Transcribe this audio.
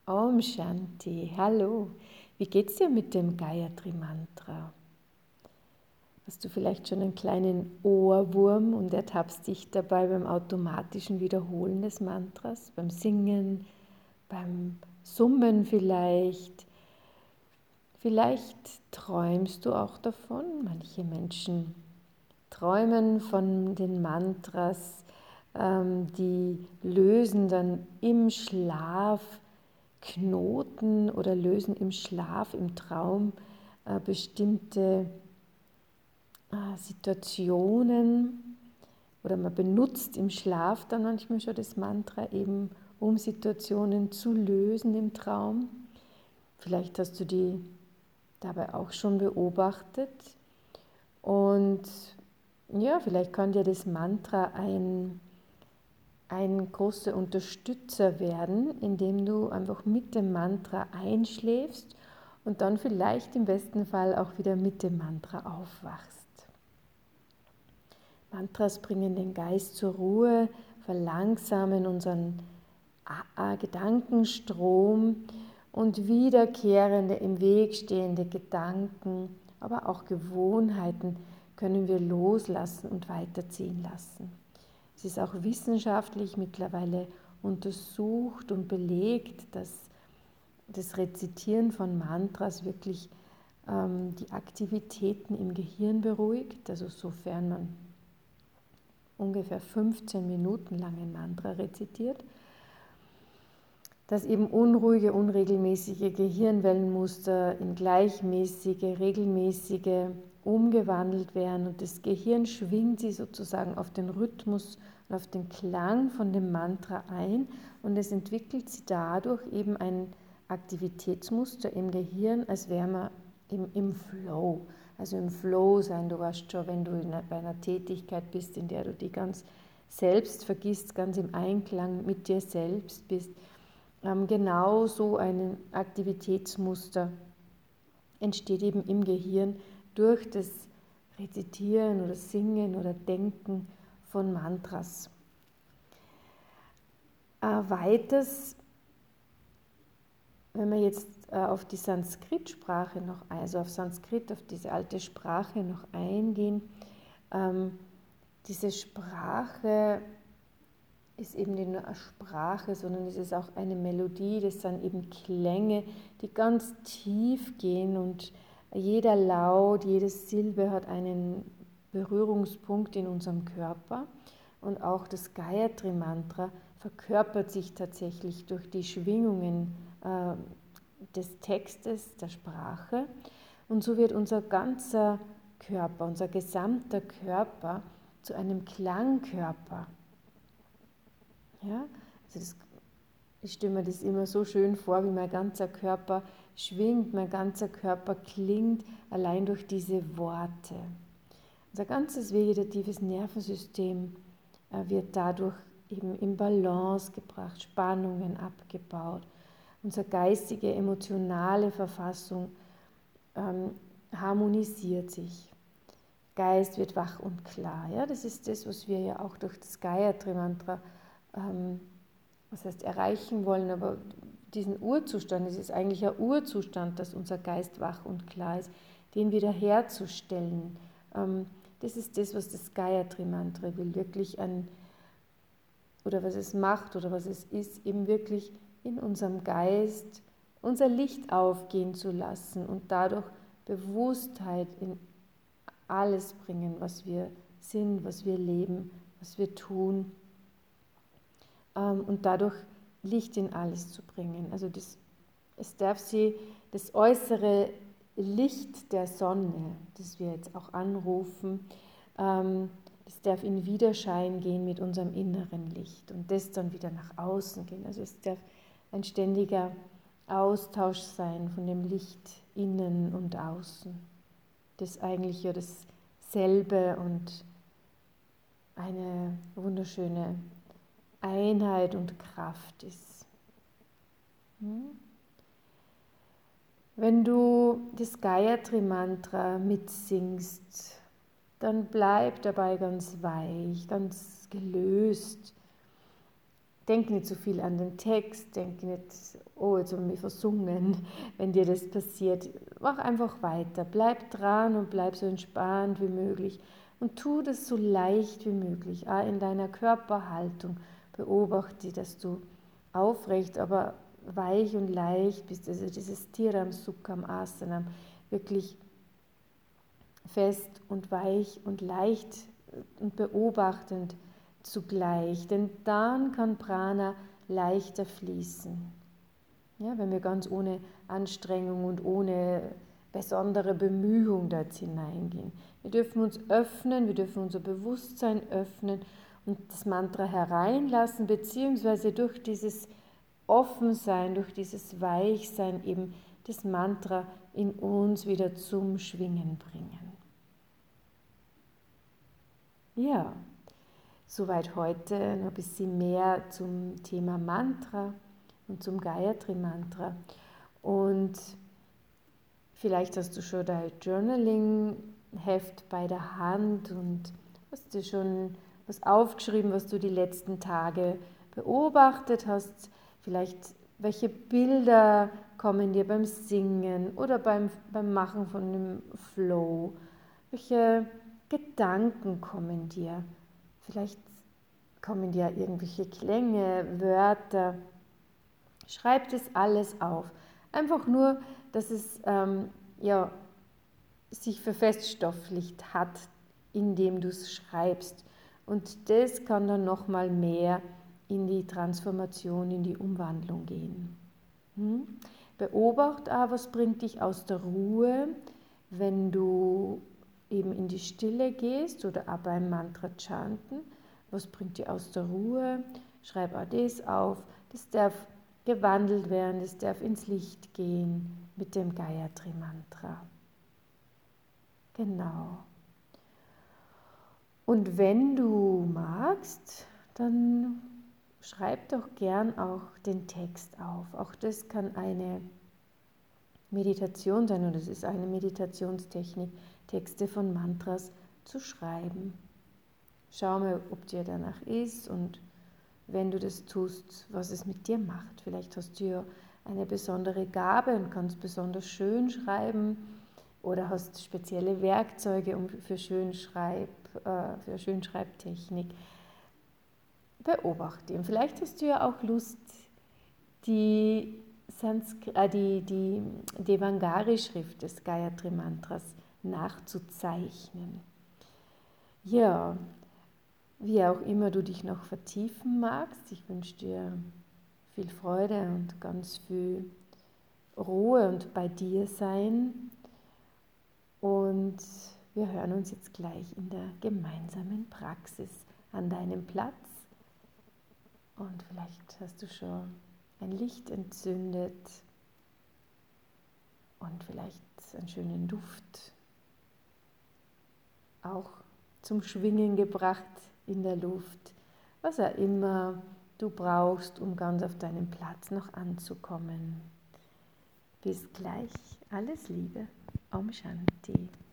Om Shanti, hallo. Wie geht's dir mit dem Gayatri Mantra? Hast du vielleicht schon einen kleinen Ohrwurm und ertappst dich dabei beim automatischen Wiederholen des Mantras, beim Singen, beim Summen vielleicht? Vielleicht träumst du auch davon. Manche Menschen träumen von den Mantras, die lösen dann im Schlaf Knoten oder lösen im Schlaf, im Traum bestimmte Situationen, oder man benutzt im Schlaf dann manchmal schon das Mantra eben, um Situationen zu lösen im Traum. Vielleicht hast du die dabei auch schon beobachtet. Und ja, vielleicht kann dir das Mantra ein großer Unterstützer werden, indem du einfach mit dem Mantra einschläfst und dann vielleicht im besten Fall auch wieder mit dem Mantra aufwachst. Mantras bringen den Geist zur Ruhe, verlangsamen unseren Gedankenstrom und wiederkehrende, im Weg stehende Gedanken, aber auch Gewohnheiten können wir loslassen und weiterziehen lassen. Es ist auch wissenschaftlich mittlerweile untersucht und belegt, dass das Rezitieren von Mantras wirklich die Aktivitäten im Gehirn beruhigt, also sofern man ungefähr 15 Minuten lang ein Mantra rezitiert, dass eben unruhige, unregelmäßige Gehirnwellenmuster in gleichmäßige, regelmäßige umgewandelt werden und das Gehirn schwingt sie sozusagen auf den Rhythmus und auf den Klang von dem Mantra ein und es entwickelt sie dadurch eben ein Aktivitätsmuster im Gehirn, als wäre man im Flow. Also im Flow sein, du weißt schon, wenn du bei einer Tätigkeit bist, in der du die ganz selbst vergisst, ganz im Einklang mit dir selbst bist, genau so ein Aktivitätsmuster entsteht eben im Gehirn durch das Rezitieren oder Singen oder Denken von Mantras. Weiters, wenn wir jetzt auf die Sanskrit-Sprache noch, also auf Sanskrit, auf diese alte Sprache noch eingehen, diese Sprache ist eben nicht nur eine Sprache, sondern es ist auch eine Melodie, das sind eben Klänge, die ganz tief gehen und jeder Laut, jede Silbe hat einen Berührungspunkt in unserem Körper und auch das Gayatri-Mantra verkörpert sich tatsächlich durch die Schwingungen des Textes, der Sprache und so wird unser ganzer Körper, unser gesamter Körper zu einem Klangkörper. Ja, also ich stelle mir das immer so schön vor, wie mein ganzer Körper schwingt, mein ganzer Körper klingt allein durch diese Worte. Unser ganzes vegetatives Nervensystem wird dadurch eben in Balance gebracht, Spannungen abgebaut. Unsere geistige, emotionale Verfassung harmonisiert sich. Geist wird wach und klar. Ja? Das ist das, was wir ja auch durch das Gayatri-Mantra was heißt erreichen wollen, aber diesen Urzustand, es ist eigentlich ein Urzustand, dass unser Geist wach und klar ist, den wiederherzustellen. Das ist das, was das Gayatri-Mantra will, wirklich oder was es macht oder was es ist, eben wirklich in unserem Geist unser Licht aufgehen zu lassen und dadurch Bewusstheit in alles bringen, was wir sind, was wir leben, was wir tun. Und dadurch Licht in alles zu bringen. Also es darf das äußere Licht der Sonne, das wir jetzt auch anrufen, das darf in Widerschein gehen mit unserem inneren Licht und das dann wieder nach außen gehen. Also es darf ein ständiger Austausch sein von dem Licht innen und außen. Das eigentlich ja dasselbe und eine wunderschöne Einheit und Kraft ist. Wenn du das Gayatri-Mantra mitsingst, dann bleib dabei ganz weich, ganz gelöst. denk nicht so viel an den Text, denk nicht, oh, jetzt haben wir versungen, wenn dir das passiert. Mach einfach weiter, bleib dran und bleib so entspannt wie möglich und tu das so leicht wie möglich, auch in deiner Körperhaltung. Beobachte, dass du aufrecht, aber weich und leicht bist, also dieses Stiram Sukham Asanam, wirklich fest und weich und leicht und beobachtend zugleich, denn dann kann Prana leichter fließen. Ja, wenn wir ganz ohne Anstrengung und ohne besondere Bemühung dort hineingehen. Wir dürfen uns öffnen, wir dürfen unser Bewusstsein öffnen und das Mantra hereinlassen, beziehungsweise durch dieses Offensein, durch dieses Weichsein eben das Mantra in uns wieder zum Schwingen bringen. Ja, soweit heute noch ein bisschen mehr zum Thema Mantra und zum Gayatri Mantra. Und vielleicht hast du schon dein Journaling-Heft bei der Hand und hast dir schon was aufgeschrieben, was du die letzten Tage beobachtet hast. Vielleicht welche Bilder kommen dir beim Singen oder beim Machen von einem Flow? Welche Gedanken kommen dir? Vielleicht kommen dir irgendwelche Klänge, Wörter. Schreib das alles auf. Einfach nur, dass es sich verfeststofflicht hat, indem du es schreibst. Und das kann dann nochmal mehr in die Transformation, in die Umwandlung gehen. Beobachte aber, was bringt dich aus der Ruhe, wenn du eben in die Stille gehst oder auch beim Mantra chanten. Was bringt dich aus der Ruhe? Schreib auch das auf. Das darf gewandelt werden, das darf ins Licht gehen mit dem Gayatri Mantra. Genau. Und wenn du magst, dann schreib doch gern auch den Text auf. Auch das kann eine Meditation sein und es ist eine Meditationstechnik, Texte von Mantras zu schreiben. Schau mal, ob dir danach ist und wenn du das tust, was es mit dir macht. Vielleicht hast du ja eine besondere Gabe und kannst besonders schön schreiben oder hast spezielle Werkzeuge für Schönschreibtechnik. Beobachte ihn. Vielleicht hast du ja auch Lust, die Devangari-Schrift des Gayatri Mantras nachzuzeichnen. Ja, wie auch immer du dich noch vertiefen magst, ich wünsche dir viel Freude und ganz viel Ruhe und bei dir sein. Und wir hören uns jetzt gleich in der gemeinsamen Praxis an deinem Platz. Und vielleicht hast du schon ein Licht entzündet und vielleicht einen schönen Duft auch zum Schwingen gebracht in der Luft, was auch immer du brauchst, um ganz auf deinem Platz noch anzukommen. Bis gleich, alles Liebe, Om Shanti.